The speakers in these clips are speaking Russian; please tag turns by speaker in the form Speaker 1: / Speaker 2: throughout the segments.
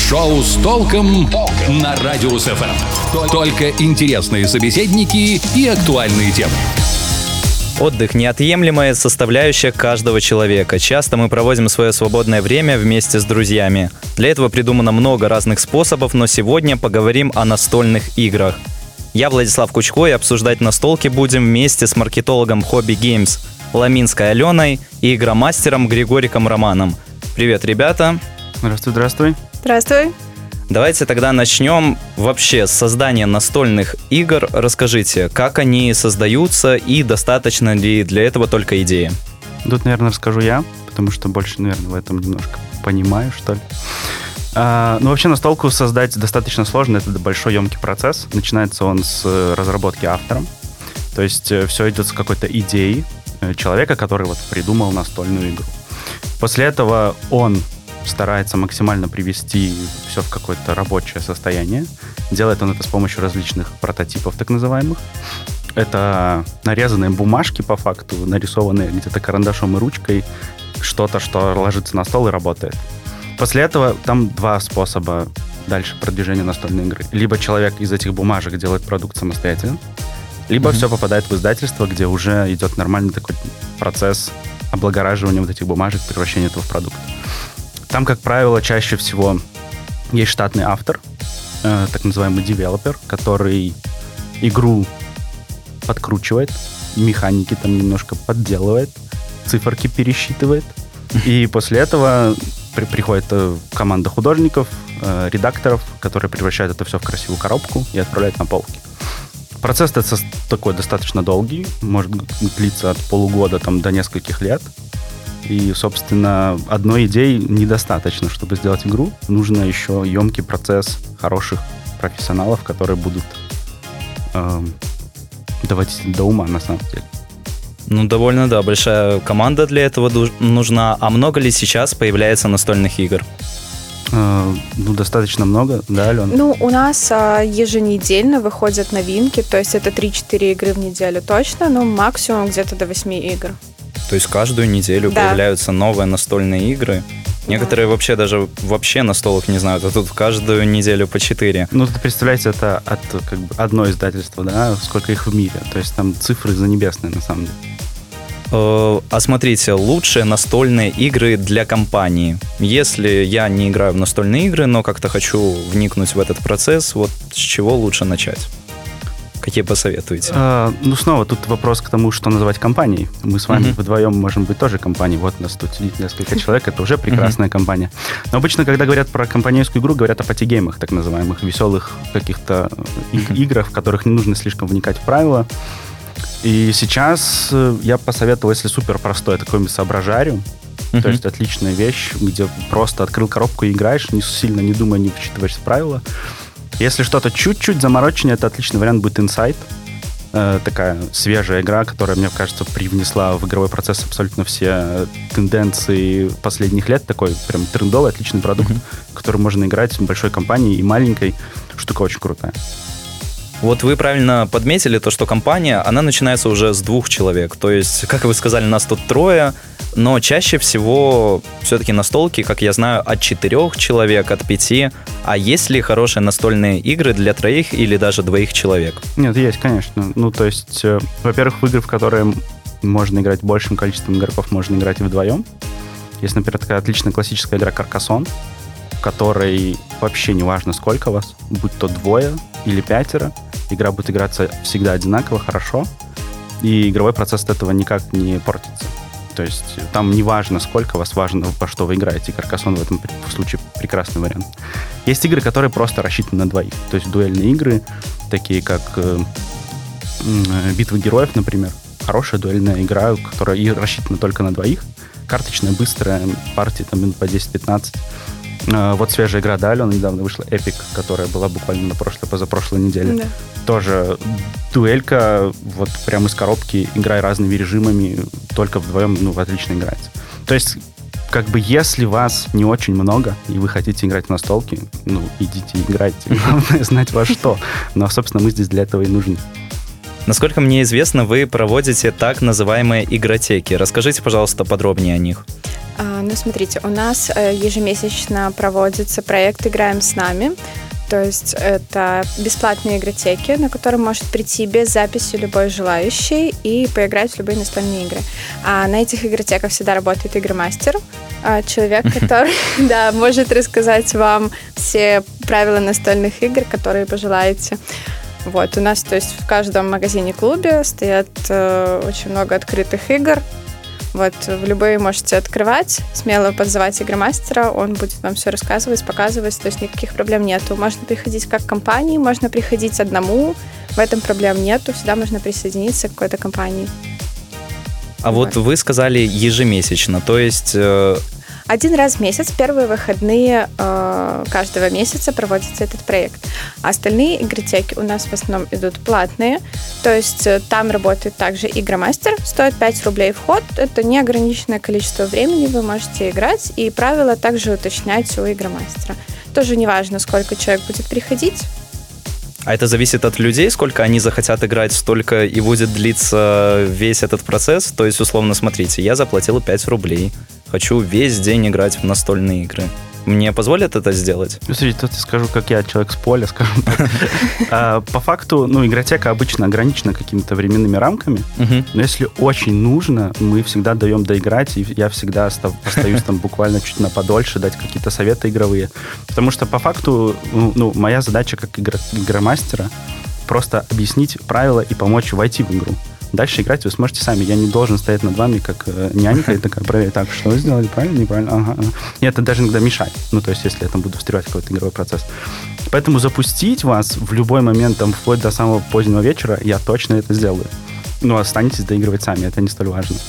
Speaker 1: Шоу с толком на Радиус ФМ. Только интересные собеседники и актуальные темы.
Speaker 2: Отдых – неотъемлемая составляющая каждого человека. Часто мы проводим свое свободное время вместе с друзьями. Для этого придумано много разных способов, но сегодня поговорим о настольных играх. Я Владислав Кучко, и обсуждать настолки будем вместе с маркетологом Hobby Games Ламинской Аленой и игромастером Григориком Романом. Привет, ребята!
Speaker 3: Здравствуй.
Speaker 4: Здравствуй.
Speaker 2: Давайте тогда начнем вообще с создания настольных игр. Расскажите, как они создаются и достаточно ли для этого только идеи?
Speaker 3: Тут, наверное, расскажу я, потому что больше, наверное, в этом немножко понимаю, что ли. Вообще настолку создать достаточно сложно, это большой емкий процесс. Начинается он с разработки автором. То есть все идет с какой-то идеи человека, который вот придумал настольную игру. После этого он старается максимально привести все в какое-то рабочее состояние. Делает он это с помощью различных прототипов, так называемых. Это нарезанные бумажки, по факту, нарисованные где-то карандашом и ручкой, что-то, что ложится на стол и работает. После этого там два способа дальше продвижения настольной игры. Либо человек из этих бумажек делает продукт самостоятельно, либо все попадает в издательство, где уже идет нормальный такой процесс облагораживания вот этих бумажек, превращения этого в продукт. Там, как правило, чаще всего есть штатный автор, так называемый девелопер, который игру подкручивает, механики там немножко подделывает, циферки пересчитывает. И после этого приходит команда художников, редакторов, которые превращают это все в красивую коробку и отправляют на полки. Процесс такой достаточно долгий, может длиться от полугода там, до нескольких лет. И, собственно, одной идеи недостаточно, чтобы сделать игру. Нужно еще емкий процесс хороших профессионалов, которые будут доводить до ума, на самом деле.
Speaker 2: Довольно, большая команда для этого нужна. А много ли сейчас появляется настольных игр?
Speaker 3: Достаточно много, да, Алена?
Speaker 4: У нас еженедельно выходят новинки, то есть это 3-4 игры в неделю точно, но максимум где-то до 8 игр.
Speaker 2: То есть каждую неделю появляются новые настольные игры. Некоторые вообще на столах не знают, а тут каждую неделю по 4.
Speaker 3: Представляете, это от одно издательство, да, сколько их в мире. То есть там цифры занебесные, на самом деле.
Speaker 2: А смотрите, лучшие настольные игры для компании. Если я не играю в настольные игры, но как-то хочу вникнуть в этот процесс, вот с чего лучше начать? Какие посоветуете?
Speaker 3: Снова тут вопрос к тому, что называть компанией. Мы с вами вдвоем можем быть тоже компанией. Вот у нас тут сидит несколько человек, это уже прекрасная компания. Но обычно, когда говорят про компанейскую игру, говорят о патигеймах, так называемых, веселых каких-то играх, в которых не нужно слишком вникать в правила. И сейчас я посоветовал, если супер простой, такой соображариум. То есть отличная вещь, где просто открыл коробку и играешь, сильно не думая, не вчитываешься в правила. Если что-то чуть-чуть замороченнее, это отличный вариант будет Inside. Такая свежая игра, которая, мне кажется, привнесла в игровой процесс абсолютно все тенденции последних лет. Такой прям трендовый, отличный продукт, который можно играть в большой компании и маленькой. Штука очень крутая.
Speaker 2: Вот вы правильно подметили то, что компания, она начинается уже с 2 человек. То есть, как вы сказали, нас тут 3, но чаще всего все-таки настолки, как я знаю, от 4 человек, от 5. А есть ли хорошие настольные игры для 3 или даже 2 человек?
Speaker 3: Нет, есть, конечно. То есть, во-первых, в игры, в которые можно играть большим количеством игроков, можно играть и вдвоем. Есть, например, такая отличная классическая игра Carcassonne, в которой вообще не важно, сколько вас, будь то 2 или 5, игра будет играться всегда одинаково, хорошо, и игровой процесс от этого никак не портится. То есть там не важно, сколько вас, важно, во что вы играете. Carcassonne в этом случае прекрасный вариант. Есть игры, которые просто рассчитаны на 2. То есть дуэльные игры, такие как «Битва героев», например. Хорошая дуэльная игра, которая и рассчитана только на 2. Карточная, быстрая, партии там минут по 10-15. Вот свежая игра, да, Алена, недавно вышла, Epic, которая была буквально на позапрошлой неделе. Да. Тоже дуэлька, вот прямо из коробки, играй разными режимами, только вдвоем, отлично играется. То есть, если вас не очень много, и вы хотите играть в настолки, идите играйте. Главное знать во что. Но, собственно, мы здесь для этого и нужны.
Speaker 2: Насколько мне известно, вы проводите так называемые игротеки. Расскажите, пожалуйста, подробнее о них.
Speaker 4: Ну, смотрите, у нас ежемесячно проводится проект «Играем с нами». То есть это бесплатные игротеки, на которые может прийти без записи любой желающий и поиграть в любые настольные игры. А на этих игротеках всегда работает игромастер, человек, который может рассказать вам все правила настольных игр, которые пожелаете. Вот, у нас, то есть, в каждом магазине-клубе стоят очень много открытых игр. Вот, в любые можете открывать, смело подзывать игромастера, он будет вам все рассказывать, показывать, то есть никаких проблем нету. Можно приходить как к компании, можно приходить одному, в этом проблем нету, всегда можно присоединиться к какой-то компании.
Speaker 2: А вот вы сказали ежемесячно, то есть...
Speaker 4: Один раз в месяц, первые выходные каждого месяца проводится этот проект. А остальные игротеки у нас в основном идут платные. То есть там работает также игромастер, стоит 5 рублей вход. Это неограниченное количество времени, вы можете играть. И правила также уточняются у игромастера. Тоже не важно, сколько человек будет приходить.
Speaker 2: А это зависит от людей, сколько они захотят играть, столько и будет длиться весь этот процесс. То есть, условно, смотрите, я заплатил 5 рублей. Хочу весь день играть в настольные игры. Мне позволят это сделать?
Speaker 3: Смотрите, тут я скажу, как я, человек с поля, скажем так. По факту, игротека обычно ограничена какими-то временными рамками, но если очень нужно, мы всегда даем доиграть, и я всегда остаюсь там буквально чуть на подольше, дать какие-то советы игровые. Потому что по факту, моя задача как игромастера просто объяснить правила и помочь войти в игру. Дальше играть вы сможете сами. Я не должен стоять над вами, как нянька, и такая проверять, так, что вы сделали, правильно, неправильно? Ага. И это даже иногда мешает. То есть, если я там буду встревать в какой-то игровой процесс. Поэтому запустить вас в любой момент, там, вплоть до самого позднего вечера, я точно это сделаю. Останетесь доигрывать сами, это не столь важно.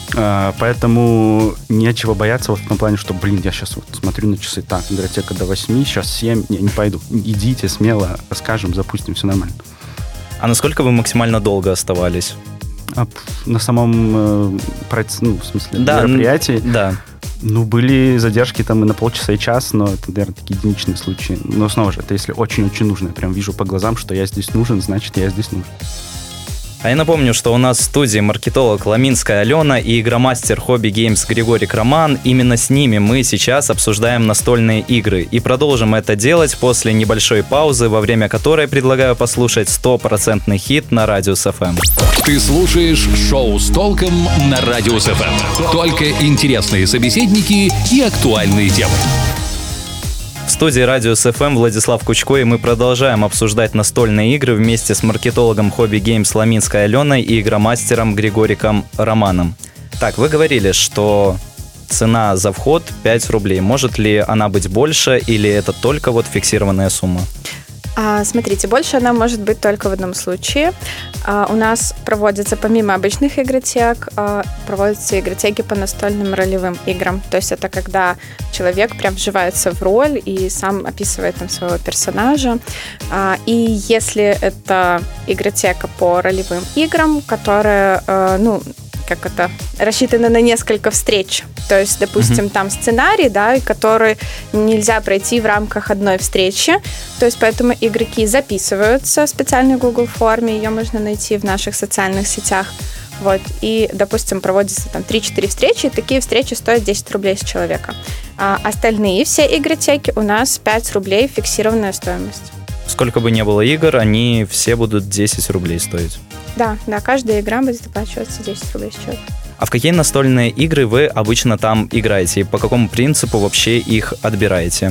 Speaker 3: Поэтому нечего бояться в том плане, что, я сейчас смотрю на часы, так, игротека до 8, сейчас 7, не пойду. Идите смело, расскажем, запустим, все нормально.
Speaker 2: А насколько вы максимально долго оставались?
Speaker 3: На самом мероприятии?
Speaker 2: Да.
Speaker 3: Были задержки там и на полчаса, и час, но это, наверное, такие единичные случаи. Но снова же, это если очень-очень нужно. Я прям вижу по глазам, что я здесь нужен, значит, я здесь нужен.
Speaker 2: А я напомню, что у нас в студии маркетолог Ламинская Алена и игромастер Hobby Games Григорий Роман. Именно с ними мы сейчас обсуждаем настольные игры. И продолжим это делать после небольшой паузы, во время которой предлагаю послушать 100% хит на Радиус FM.
Speaker 1: Ты слушаешь шоу с толком на Радиус FM. Только интересные собеседники и актуальные темы.
Speaker 2: В студии Радиус FM Владислав Кучко, и мы продолжаем обсуждать настольные игры вместе с маркетологом Hobby Games Ламинской Аленой и игромастером Григориком Романом. Так, вы говорили, что цена за вход 5 рублей. Может ли она быть больше, или это только фиксированная сумма?
Speaker 4: Смотрите, больше она может быть только в одном случае. У нас проводятся, помимо обычных игротек, проводятся игротеки по настольным ролевым играм. То есть это когда человек прям вживается в роль и сам описывает там своего персонажа. И если это игротека по ролевым играм, которая, рассчитана на несколько встреч. То есть, допустим, там сценарий, который нельзя пройти в рамках одной встречи. То есть, поэтому игроки записываются в специальной Google форме, ее можно найти в наших социальных сетях. И, допустим, проводятся там 3-4 встречи, и такие встречи стоят 10 рублей с человека. А остальные все игротеки у нас 5 рублей фиксированная стоимость.
Speaker 2: Сколько бы ни было игр, они все будут 10 рублей стоить.
Speaker 4: Да, каждая игра будет оплачиваться 10 рублей с человека.
Speaker 2: А в какие настольные игры вы обычно там играете? И по какому принципу вообще их отбираете?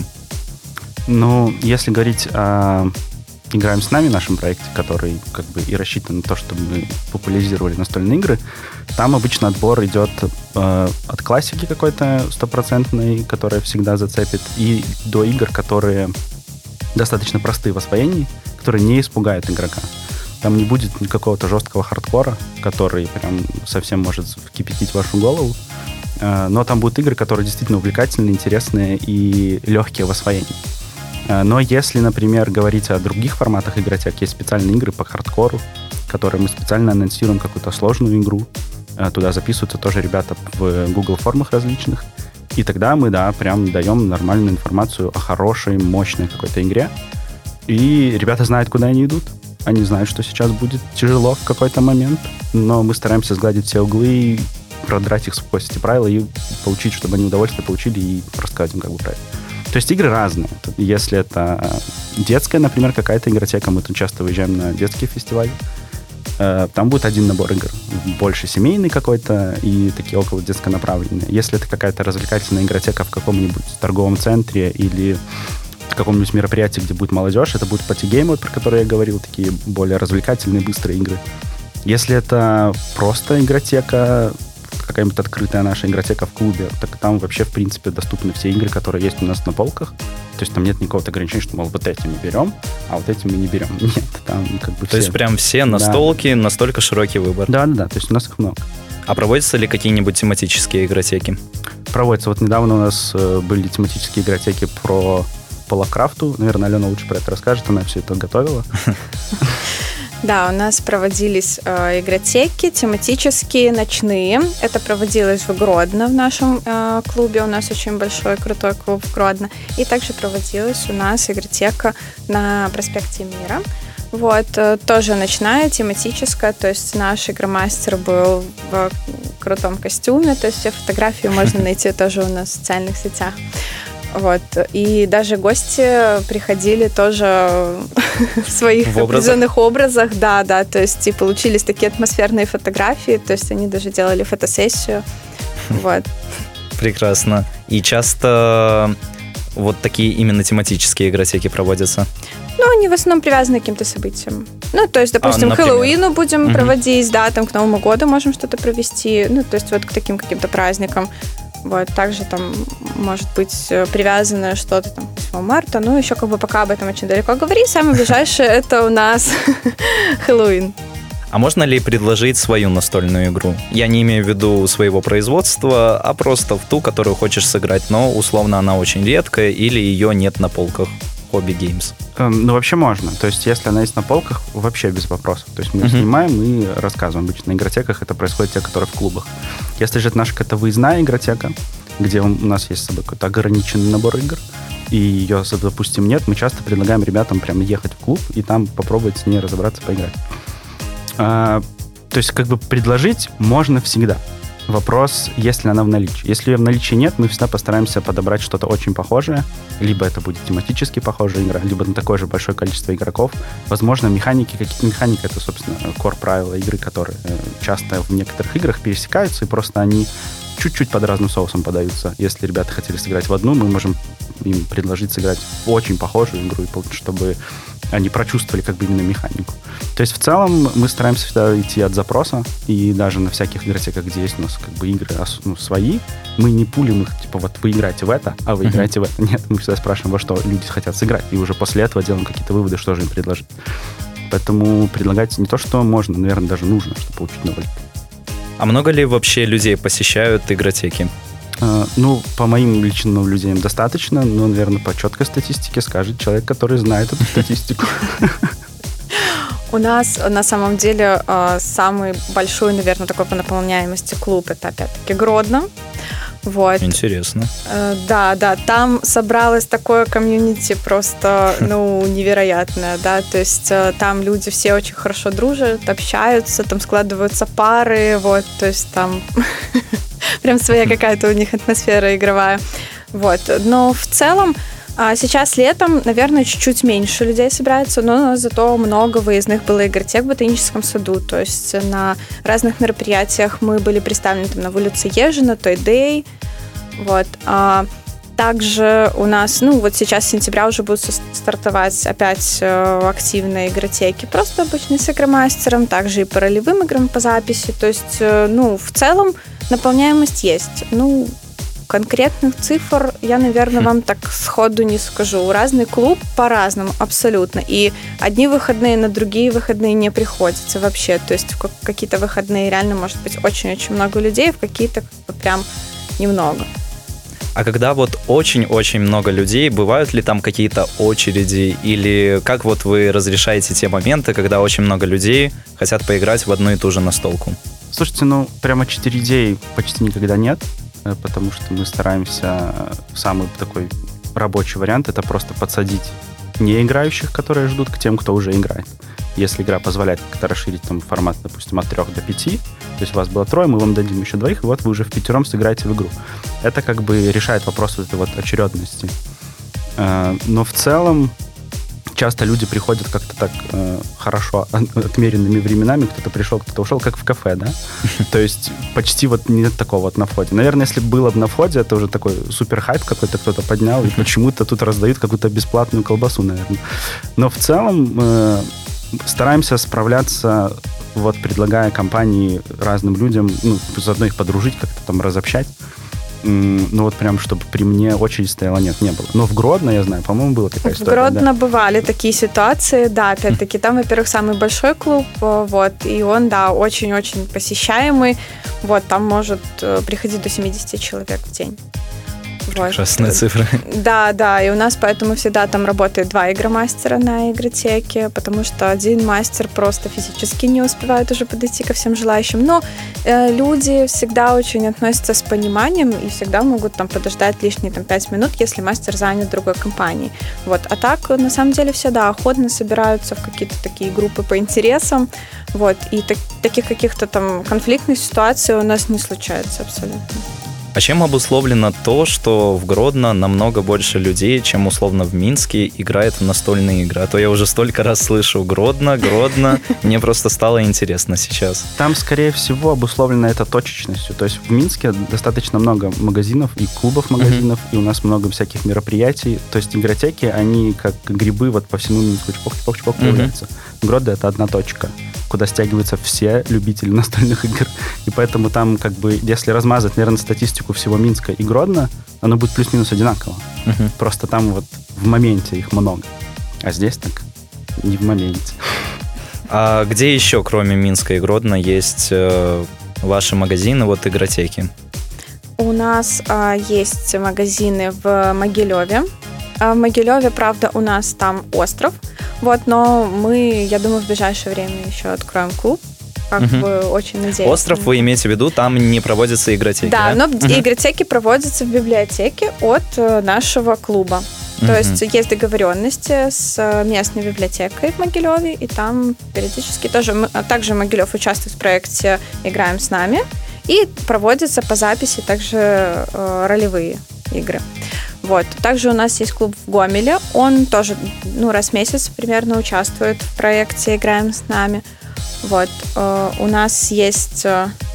Speaker 3: Если говорить о «Играем с нами» нашем проекте, который и рассчитан на то, чтобы мы популяризировали настольные игры, там обычно отбор идет от классики какой-то стопроцентной, которая всегда зацепит, и до игр, которые достаточно простые в освоении, которые не испугают игрока. Там не будет какого-то жесткого хардкора, который прям совсем может вкипятить вашу голову. Но там будут игры, которые действительно увлекательные, интересные и легкие в освоении. Но если, например, говорить о других форматах игротек, есть специальные игры по хардкору, которые мы специально анонсируем, какую-то сложную игру. Туда записываются тоже ребята в Google формах различных. И тогда мы, прям даем нормальную информацию о хорошей, мощной какой-то игре. И ребята знают, куда они идут. Они знают, что сейчас будет тяжело в какой-то момент, но мы стараемся сгладить все углы продрать их сквозь эти правила и получить, чтобы они удовольствие получили и рассказать им как бы правильно. То есть игры разные. Если это детская, например, какая-то игротека, мы тут часто выезжаем на детские фестивали, там будет один набор игр. Больше семейный какой-то и такие около детско-направленные. Если это какая-то развлекательная игротека в каком-нибудь торговом центре или в каком-нибудь мероприятии, где будет молодежь, это будет пати-геймы, про которые я говорил, такие более развлекательные, быстрые игры. Если это просто игротека, какая-нибудь открытая наша игротека в клубе, так там вообще, в принципе, доступны все игры, которые есть у нас на полках. То есть там нет никакого ограничения, что, мол, вот эти мы берем, а вот эти мы не берем. Нет, там как бы все.
Speaker 2: То есть прям все настолки, настолько широкий выбор.
Speaker 3: Да, то есть у нас их много.
Speaker 2: А проводятся ли какие-нибудь тематические игротеки?
Speaker 3: Проводятся. Вот недавно у нас были тематические игротеки по Лавкрафту. Наверное, Алена лучше про это расскажет, она все это готовила.
Speaker 4: Да, у нас проводились игротеки тематические, ночные. Это проводилось в Гродно, в нашем клубе. У нас очень большой, крутой клуб в Гродно. И также проводилась у нас игротека на проспекте Мира. Вот, тоже ночная, тематическая. То есть наш игромастер был в крутом костюме. То есть все фотографии можно найти тоже у нас в социальных сетях. Вот. И даже гости приходили тоже в своих определенных образах. Да, то есть и получились такие атмосферные фотографии, то есть они даже делали фотосессию. Вот.
Speaker 2: Прекрасно. И часто вот такие именно тематические игротеки проводятся?
Speaker 4: Ну, они в основном привязаны к каким-то событиям. Ну, то есть, допустим, к Хэллоуину будем проводить, да, там к Новому году можем что-то провести, ну, то есть вот к таким каким-то праздникам. Вот, также там может быть привязано что-то там к 8 марта, ну, еще как бы пока об этом очень далеко говорить. Самое ближайшее это у нас Хэллоуин.
Speaker 2: А можно ли предложить свою настольную игру? Я не имею в виду своего производства, а просто в ту, которую хочешь сыграть, но условно она очень редкая или ее нет на полках Hobby Games.
Speaker 3: Ну, вообще можно. То есть, если она есть на полках, вообще без вопросов. То есть, мы снимаем и рассказываем. Обычно на игротеках это происходит те, которые в клубах. Если же это наша какая-то выездная игротека, где у нас есть с собой какой-то ограниченный набор игр, и ее, допустим, нет, мы часто предлагаем ребятам прям ехать в клуб и там попробовать с ней разобраться, поиграть. То есть, как бы предложить можно всегда. Вопрос, есть ли она в наличии. Если ее в наличии нет, мы всегда постараемся подобрать что-то очень похожее. Либо это будет тематически похожая игра, либо на такое же большое количество игроков. Возможно, механики, какие-то механики, это, собственно, core правила игры, которые часто в некоторых играх пересекаются, и просто они чуть-чуть под разным соусом подаются. Если ребята хотели сыграть в одну, мы можем им предложить сыграть в очень похожую игру, чтобы они прочувствовали как бы именно механику. То есть в целом мы стараемся всегда идти от запроса, и даже на всяких игротеках, где есть у нас как бы игры свои, мы не пулим их, типа вот вы играете в это, а вы играете в это. Нет, мы всегда спрашиваем, во что люди хотят сыграть, и уже после этого делаем какие-то выводы, что же им предложить. Поэтому предлагать не то, что можно, наверное, даже нужно, чтобы получить новый.
Speaker 2: А много ли вообще людей посещают игротеки?
Speaker 3: Ну, по моим личным наблюдениям достаточно, но, наверное, по четкой статистике скажет человек, который знает эту статистику.
Speaker 4: У нас на самом деле самый большой, наверное, такой по наполняемости клуб это опять-таки Гродно. Вот.
Speaker 2: Интересно.
Speaker 4: Да, там собралось такое комьюнити просто, невероятное, да, то есть там люди все очень хорошо дружат, общаются, там складываются пары, вот, то есть там прям своя какая-то у них атмосфера игровая, вот, но в целом сейчас летом, наверное, чуть-чуть меньше людей собирается, но зато много выездных было игротек в Ботаническом саду. То есть на разных мероприятиях мы были представлены там, на улице Ежина, Toy Day. Вот. Также у нас, вот сейчас с сентября уже будут стартовать опять активные игротеки, просто обычные с игромастером, также и по ролевым играм по записи. То есть, в целом наполняемость есть. Конкретных цифр я, наверное, вам так сходу не скажу. Разный клуб по-разному абсолютно. И одни выходные на другие выходные не приходится вообще. То есть в какие-то выходные реально может быть очень-очень много людей, в какие-то прям немного.
Speaker 2: А когда вот очень-очень много людей, бывают ли там какие-то очереди? Или как вот вы разрешаете те моменты, когда очень много людей хотят поиграть в одну и ту же настолку?
Speaker 3: Слушайте, прямо очередей почти никогда нет. Потому что мы стараемся, самый такой рабочий вариант, это просто подсадить неиграющих, которые ждут, к тем, кто уже играет. Если игра позволяет как-то расширить там формат, допустим, от 3 до 5, то есть у вас было 3, мы вам дадим еще 2, и вот вы уже в 5 сыграете в игру. Это как бы решает вопрос вот этой вот очередности. Но в целом часто люди приходят как-то так хорошо отмеренными временами. Кто-то пришел, кто-то ушел, как в кафе, да? То есть почти вот нет такого вот на входе. Наверное, если было бы на входе, это уже такой супер хайп какой-то кто-то поднял, и почему-то тут раздают какую-то бесплатную колбасу, наверное. Но в целом стараемся справляться, вот предлагая компании разным людям, ну, заодно их подружить, как-то там разобщать. Ну, вот прям, чтобы при мне очередь стояла, нет, не было. Но в Гродно, я знаю, по-моему, была такая история.
Speaker 4: В Гродно бывали такие ситуации, да, опять-таки, там, во-первых, самый большой клуб, вот, и он, да, очень-очень посещаемый, вот, там может приходить до 70 человек в день.
Speaker 2: Прекрасные цифры.
Speaker 4: Да, и у нас поэтому всегда там работает 2 игромастера на игротеке, потому что один мастер просто физически не успевает уже подойти ко всем желающим. Но люди всегда очень относятся с пониманием и всегда могут там подождать лишние там 5 минут, если мастер занят другой компанией. Вот. А так, на самом деле, все, да, охотно собираются в какие-то такие группы по интересам, вот, и таких каких-то там конфликтных ситуаций у нас не случается абсолютно.
Speaker 2: А чем обусловлено то, что в Гродно намного больше людей, чем условно в Минске, играет в настольные игры? А то я уже столько раз слышу Гродно, мне просто стало интересно сейчас.
Speaker 3: Там, скорее всего, обусловлено это точечностью. То есть в Минске достаточно много магазинов и клубов магазинов, и у нас много всяких мероприятий. То есть игротеки, они как грибы вот по всему Минску чпок-чпок появляются. Гродно — это одна точка, куда стягиваются все любители настольных игр. И поэтому там, как бы, если размазать, наверное, статистику всего Минска и Гродно, оно будет плюс-минус одинаково. Просто там вот в моменте их много. А здесь так не в моменте.
Speaker 2: А где еще, кроме Минска и Гродно, есть ваши магазины, вот игротеки?
Speaker 4: У нас есть магазины в Могилеве. В Могилеве, правда, у нас там остров. Вот, но мы, я думаю, в ближайшее время еще откроем клуб. Как бы очень надеюсь.
Speaker 2: Остров вы имеете в виду, там не проводятся игротеки, да?
Speaker 4: Да, но игротеки проводятся в библиотеке от нашего клуба. То есть есть договоренности с местной библиотекой в Могилеве, и там периодически тоже... Также Могилев участвует в проекте «Играем с нами», и проводятся по записи также ролевые игры. Вот. Также у нас есть клуб в Гомеле. Он тоже раз в месяц примерно участвует в проекте «Играем с нами». Вот. У нас есть...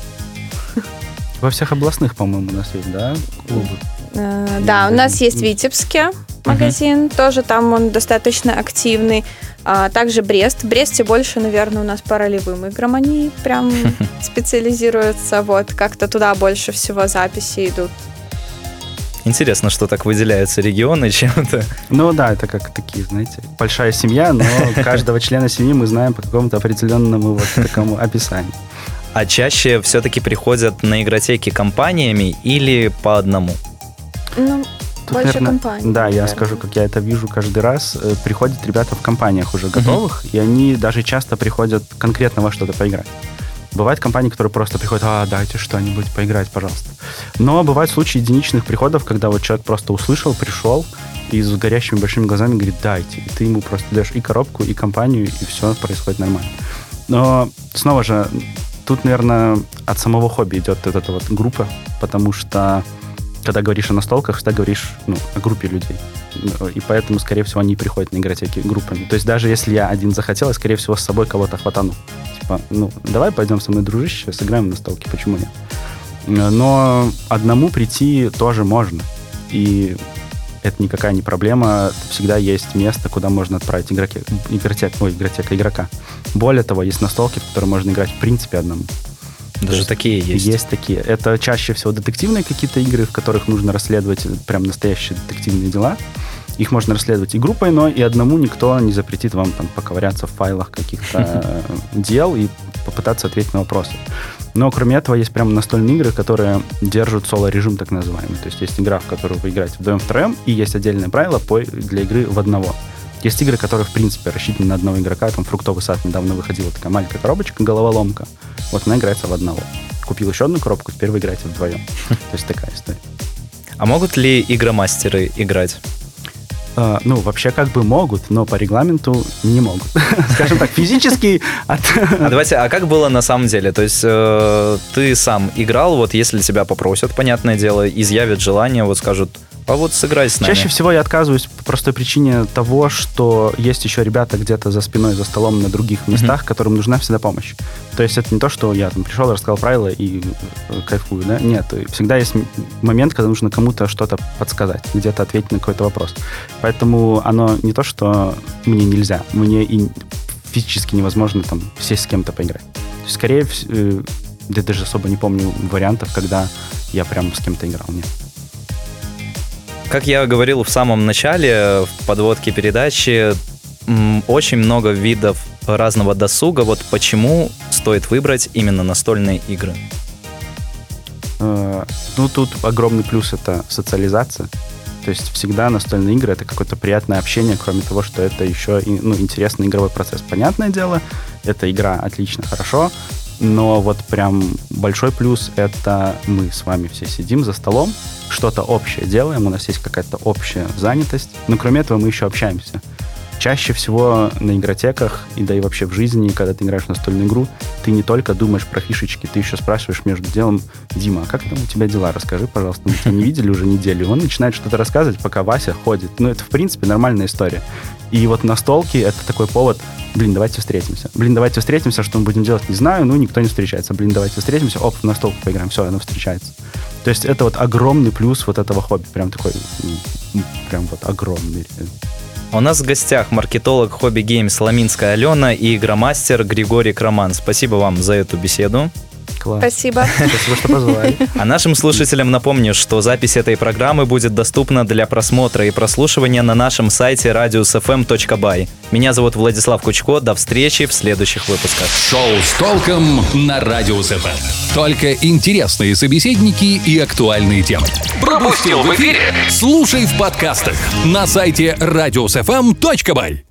Speaker 3: Во всех областных, по-моему, у нас есть, да, клубы?
Speaker 4: Да, у нас есть в Витебске магазин, тоже там он достаточно активный. Также Брест. В Бресте больше, наверное, у нас по ролевым играм они прям специализируются. Вот. Как-то туда больше всего записи идут.
Speaker 2: Интересно, что так выделяются регионы чем-то.
Speaker 3: Ну да, это как такие, знаете, большая семья, но каждого члена семьи мы знаем по какому-то определенному вот такому описанию.
Speaker 2: А чаще все-таки приходят на игротеки компаниями или по одному?
Speaker 4: Ну, тут, больше
Speaker 3: наверное,
Speaker 4: компаний.
Speaker 3: Да, я скажу, как я это вижу каждый раз. Приходят ребята в компаниях уже готовых, и они даже часто приходят конкретно во что-то поиграть. Бывают компании, которые просто приходят: дайте что-нибудь поиграть, пожалуйста. Но бывают случаи единичных приходов, когда вот человек просто услышал, пришел и с горящими большими глазами говорит: дайте. И ты ему просто даешь и коробку, и компанию, и все происходит нормально. Но снова же, тут, наверное, от самого хобби идет вот эта вот группа, потому что когда говоришь о настолках, всегда говоришь о группе людей. И поэтому, скорее всего, они приходят на игротеки группами. То есть даже если я один захотел, я, скорее всего, с собой кого-то хватану. Типа, давай пойдем со мной, дружище, сыграем в настолки, почему нет? Но одному прийти тоже можно. И это никакая не проблема. Всегда есть место, куда можно отправить игрока. Более того, есть настолки, в которые можно играть в принципе одному.
Speaker 2: Даже такие есть?
Speaker 3: Есть такие. Это чаще всего детективные какие-то игры, в которых нужно расследовать прям настоящие детективные дела. Их можно расследовать и группой, но и одному никто не запретит вам там поковыряться в файлах каких-то дел и попытаться ответить на вопросы. Но кроме этого есть прям настольные игры, которые держат соло-режим так называемый. То есть есть игра, в которую вы играете вдвоем-втроем, и есть отдельные правила для игры в одного. Есть игры, которые, в принципе, рассчитаны на одного игрока. Там «Фруктовый сад» недавно выходила такая маленькая коробочка, головоломка. Вот она играется в одного. Купил еще одну коробку, теперь вы играете вдвоем. То есть такая история.
Speaker 2: А могут ли игромастеры играть?
Speaker 3: Ну, вообще как бы могут, но по регламенту не могут. Скажем так, физически...
Speaker 2: Давайте, а как было на самом деле? То есть ты сам играл, вот если тебя попросят, понятное дело, изъявят желание, вот скажут, а вот сыграй с нами.
Speaker 3: Чаще всего я отказываюсь по простой причине того, что есть еще ребята где-то за спиной, за столом на других местах, которым нужна всегда помощь. То есть это не то, что я там пришел, рассказал правила и кайфую, да? Нет, всегда есть момент, когда нужно кому-то что-то подсказать, где-то ответить на какой-то вопрос. Поэтому оно не то, что мне нельзя, мне и физически невозможно там сесть с кем-то поиграть. То есть, скорее, я даже особо не помню вариантов, когда я прям с кем-то играл. Нет.
Speaker 2: Как я говорил в самом начале, в подводке передачи, очень много видов разного досуга. Вот почему стоит выбрать именно настольные игры?
Speaker 3: Ну, тут огромный плюс — это социализация. То есть всегда настольные игры — это какое-то приятное общение, кроме того, что это еще и, интересный игровой процесс. Понятное дело, эта игра отлично, хорошо, но вот прям большой плюс — это мы с вами все сидим за столом, что-то общее делаем, у нас есть какая-то общая занятость, но кроме этого мы еще общаемся. Чаще всего на игротеках, и да и вообще в жизни, когда ты играешь в настольную игру, ты не только думаешь про фишечки, ты еще спрашиваешь между делом: Дима, а как там у тебя дела? Расскажи, пожалуйста, мы тебя не видели уже неделю. И он начинает что-то рассказывать, пока Вася ходит. Ну, это, в принципе, нормальная история. И вот настолки — это такой повод: давайте встретимся. Давайте встретимся, что мы будем делать, не знаю, никто не встречается. Давайте встретимся, в настолку поиграем, все, оно встречается. То есть это вот огромный плюс вот этого хобби, прям такой, прям вот огромный.
Speaker 2: У нас в гостях маркетолог Hobby Games Ламинская Алена и игромастер Григорий Краман. Спасибо вам за эту беседу.
Speaker 3: Класс.
Speaker 4: Спасибо.
Speaker 3: Спасибо, что позвали.
Speaker 2: А нашим слушателям напомню, что запись этой программы будет доступна для просмотра и прослушивания на нашем сайте radiusfm.by. Меня зовут Владислав Кучко. До встречи в следующих выпусках.
Speaker 1: Шоу с толком на Радиус ФМ. Только интересные собеседники и актуальные темы. Пропустил в эфире? Слушай в подкастах на сайте radiusfm.by.